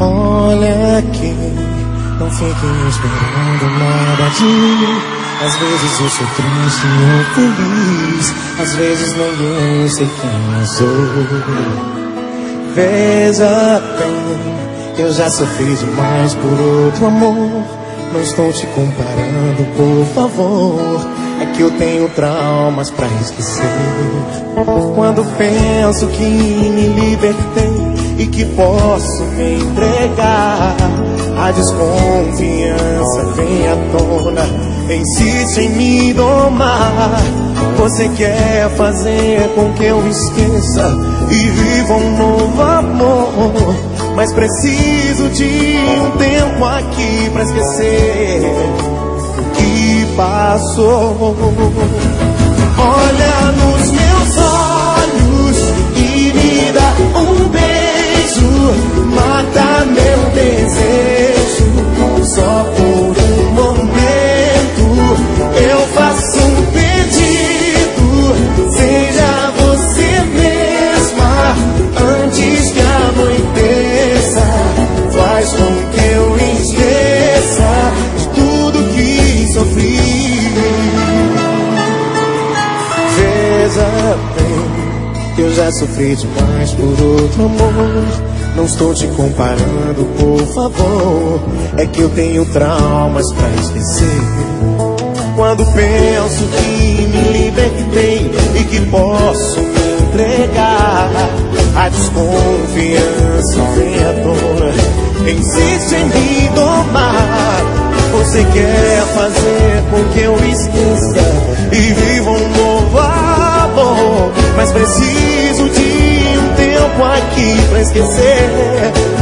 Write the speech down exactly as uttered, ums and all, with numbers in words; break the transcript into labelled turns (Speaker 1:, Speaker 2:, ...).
Speaker 1: Olha aqui, não fiquem esperando nada de mim. Às vezes eu sou triste ou feliz, às vezes nem eu sei quem eu sou. Veja bem, eu já sofri demais por outro amor. Não estou te comparando, por favor. É que eu tenho traumas pra esquecer. Quando penso que me libertei e que posso me entregar, a desconfiança vem à tona, insiste em me domar. Você quer fazer com que eu esqueça e viva um novo amor, mas preciso de um tempo aqui pra esquecer o que passou. Olha nos meus olhos e me dá um beijo, mata meu desejo. Só por um momento eu faço um pedido, seja você mesma antes que anoiteça. Faz com que eu esqueça de tudo que sofri. Veja bem, eu já sofri demais por outro amor. Não estou te comparando, por favor. É que eu tenho traumas pra esquecer. Quando penso que me libertei e que posso me entregar, a desconfiança vem à tona, insiste em me domar. Você quer fazer com que eu esqueça e viva um novo amor, mas preciso de um tempo aqui pra esquecer